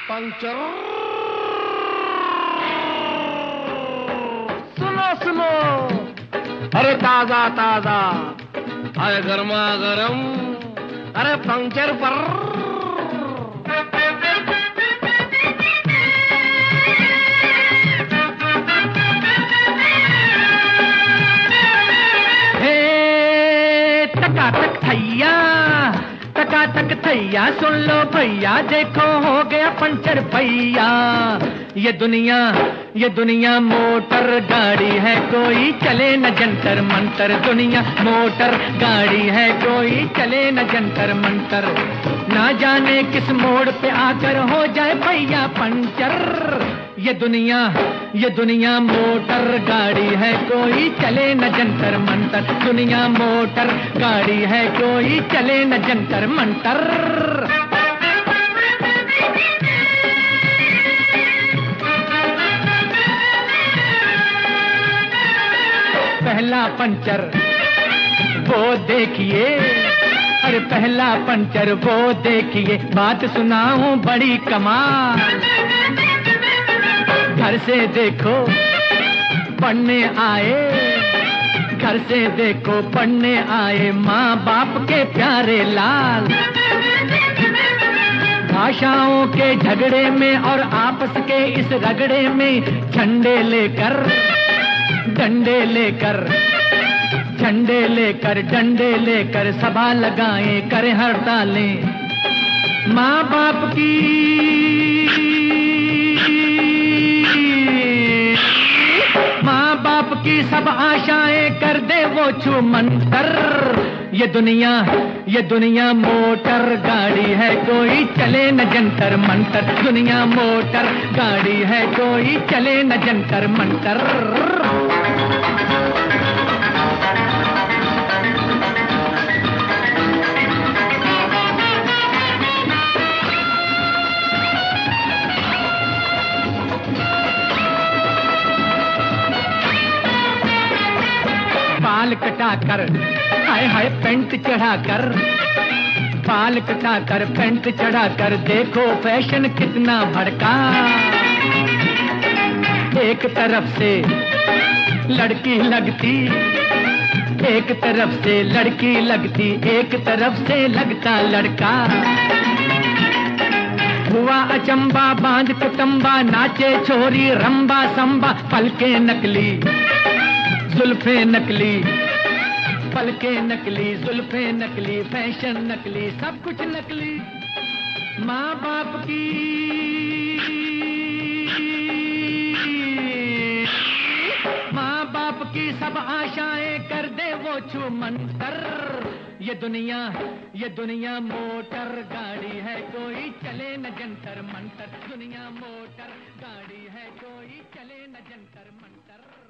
Puncture. सुनो सुनो, अरे ताजा ताजा, अरे गर्मा गरम, अरे पंचर पर। टकाटक थैया, टकाटक थैया, सुन लो भैया, देखो हो गया पंचर भैया। ये दुनिया मोटर गाड़ी है, कोई चले न जंतर मंतर। दुनिया मोटर गाड़ी है, कोई चले न जंतर मंतर। ना जाने किस मोड़ पे आकर हो जाए भैया पंचर। ये दुनिया मोटर गाड़ी है, कोई चले न जंतर मंतर। दुनिया मोटर गाड़ी है, कोई चले न जंतर मंतर। पहला पंचर वो देखिए, अरे पहला पंचर वो देखिए, बात सुनाऊं बड़ी कमाल। घर से देखो पढ़ने आए, घर से देखो पढ़ने आए, माँ बाप के प्यारे लाल। भाषाओं के झगड़े में और आपस के इस रगड़े में झंडे लेकर, डंडे लेकर, झंडे लेकर, डंडे लेकर सभा लगाएं, करें हड़तालें। माँ बाप की सब आशाएं कर दे वो छू मंतर। ये दुनिया मोटर गाड़ी है, कोई चले न जंतर मंतर। दुनिया मोटर गाड़ी है, कोई चले न जंतर मंतर। बाल कटाकर, हाय हाय पेंट चढ़ाकर, बाल कटाकर पेंट चढ़ाकर, देखो फैशन कितना भड़का। एक तरफ से लड़की लगती, एक तरफ से लड़की लगती, एक तरफ से लगता लड़का। हुआ अचंबा बांध कुटुंबा, नाचे छोरी रंबा संबा। पलके नकली जुल्फे नकली, पलके नकली, जुल्फे नकली, फैशन नकली, सब कुछ नकली। माँ बाप की सब आशाएं कर दे वो छू मंतर। ये दुनिया मोटर गाड़ी है, कोई चले न जंतर मंतर। दुनिया मोटर गाड़ी है, कोई चले न जंतर मंतर।